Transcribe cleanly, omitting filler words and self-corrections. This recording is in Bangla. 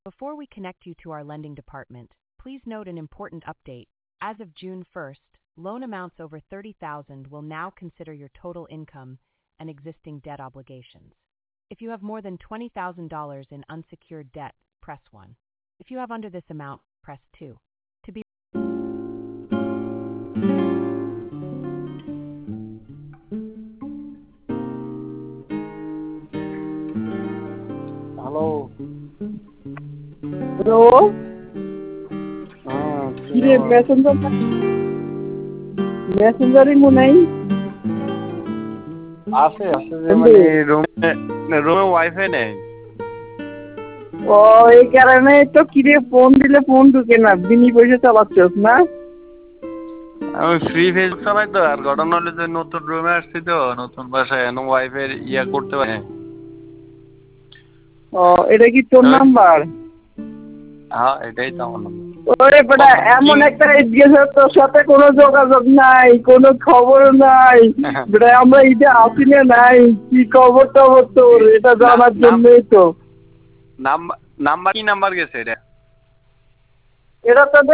Before we connect you to our lending department, please note an important update. As of June 1st, loan amounts over $30,000 will now consider your total income and existing debt obligations. If you have more than $20,000 in unsecured debt, press 1. If you have under this amount, press 2. To be Hello. Hello? কিরে Hello. মেসেঞ্জারই মনে নাই? আছে যে মানে রুমে ওয়াইফাই নেই। ও এই কারণে তো কিরে ফোন দিলে ফোন ঢুকে না, বিনি পয়সা চালাচ্ছস না? আমি ফ্রি ফেসবুক চালাই তো, আর ঘটনা হলো যে নতুন রুমে আসছি তো, নতুন বাসায় ওয়াইফাই ইয়া করতে পারে। ও এটা কি তোর নাম্বার? হ্যাঁ এটাই তো আমার নাম্বার। ওরে বেটা, এমন একটা গেছে তোর সাথে কোনো যোগাযোগ নাই, কোনো খবর নাই বেটা, আমরা ঈদে আসি না নাই, কি খবর টবর তোর এটা জানার জন্যই তো। নাম্বার কি নাম্বার গেছে এটা? এটা তো